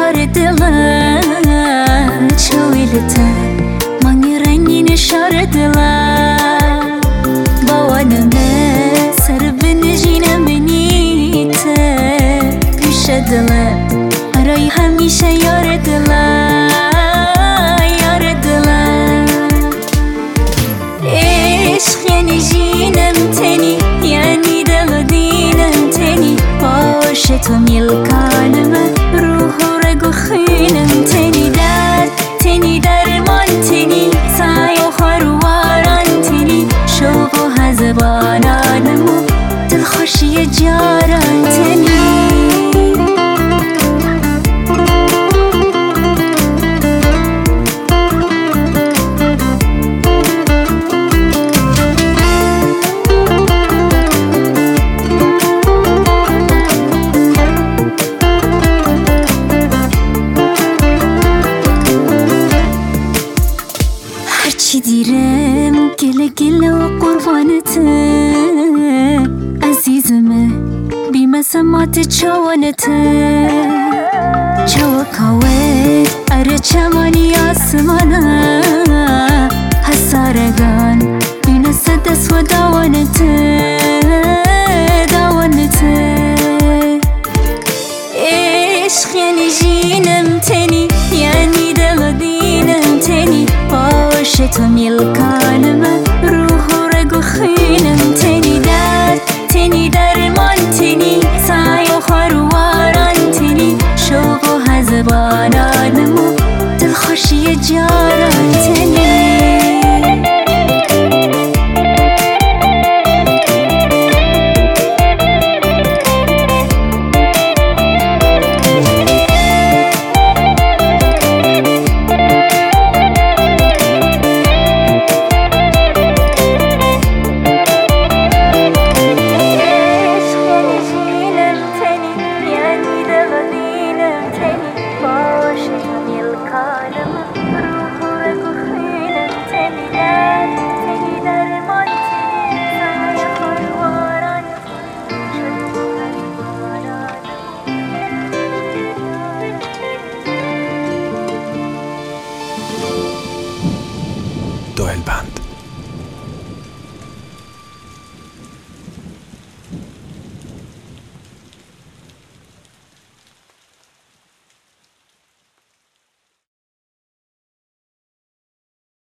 یار دلم چویلته مانی رنگی نشار دلم باوانمه سر بنجینه منیته پیش دلم برای همیشه یار دلم یار دلم عشق یعنی جینم تنی یعنی دل و دینم تنی باش تو میلکانم روح و رگ و خینم تنی درمان تنی سای و خرواران تنی شوق و هزبانانم و دلخوشی جاران تنی چی دیرم گله و قربانته عزیزمه بیمسمات چوانته چوکاوه اره چمانی آسمانه حسارگان بینسته دست و داوانته عشق یعنی جینم تنی یعنی دل و دینم تنی باش تو میلکانم روح و رگ و خینم تنی درمان تنی سای و خرواران تنی شوق و هزبانانم و دلخوشی جاران تنی Doelba.